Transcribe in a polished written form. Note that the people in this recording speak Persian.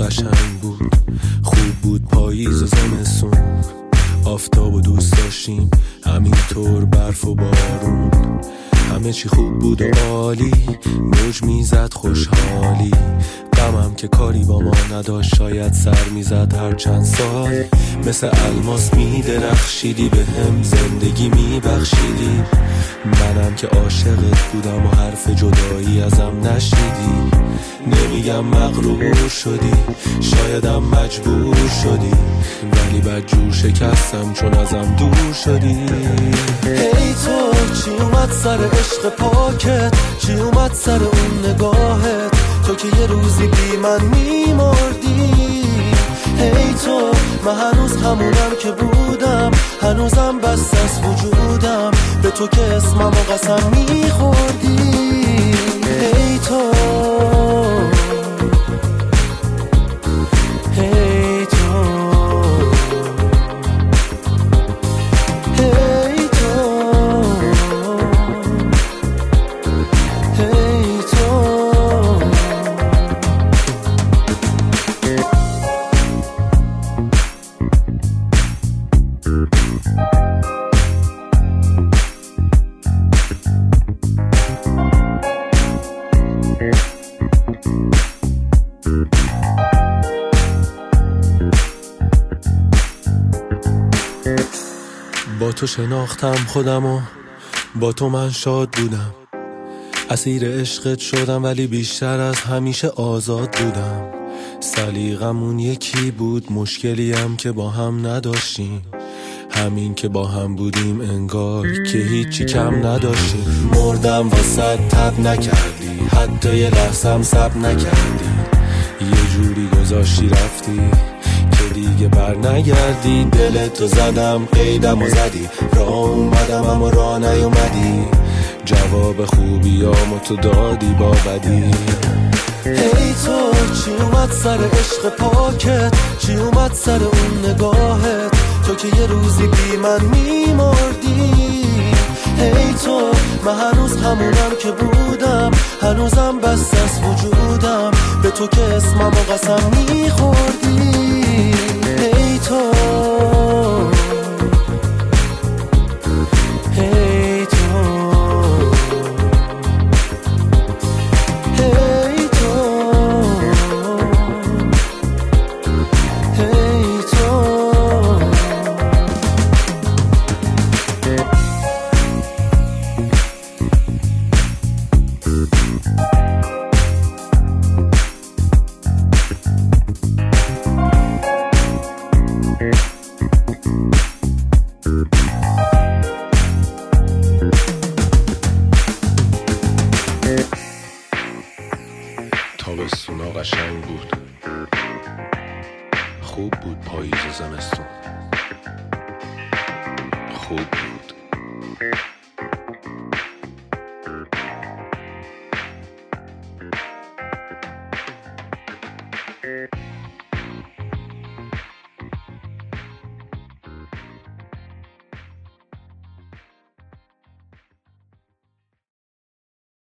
قشنگ بود، خوب بود پاییز و زمستون، آفتاب و دوست داشتیم همینطور، برف و بارون، همه چی خوب بود و عالی، موج میزد خوشحالی، غمم که کاری با ما نداشت، شاید سر میزد هر چند سال، مثل الماس میدرخشیدی به هم، زندگی میبخشیدی، منم که عاشقت بودم و حرف جدایی ازم نشنیدی، نمیگم مغرور شدی، شایدم مجبور شدی، ولی بدجور شکستم چون ازم دور شدی. ای تو چی اومد سر عشق پاکت، چی اومد سر اون نگاهت، تو که یه روزی بی من میمردی. ای تو من هنوز همونم که بودم، هنوزم بس از وجودم، به تو که اسمم و قسم میخوردی. ای تو ای تو ای تو ای تو با تو شناختم خودم و با تو من شاد بودم، اسیر عشقت شدم ولی بیشتر از همیشه آزاد بودم، سلیقمون یکی بود، مشکلیم که با هم نداشتیم، همین که با هم بودیم انگار که هیچی کم نداشتیم. مردم واسه تب نکردی، حتی یه لحظم سب نکردی، یه جوری گذاشتی رفتی که دیگه بر نگردی، دلتو زدم قیدم و زدی، راه اومدم اما راه نیومدی، جواب خوبیامو تو دادی با بدی. ای تو چی اومد سر عشق پاکت، چی اومد سر اون نگاهت، تو که یه روزی بی من میمردی. ای تو من هنوز همونم که بودم، هنوزم بس از وجودم، به تو که اسمم و قسم میخوردی. ای تو ای تو ای تو ای تو تابستونا قشنگ بود، خوب بود پاییز و زمستون، خوب بود.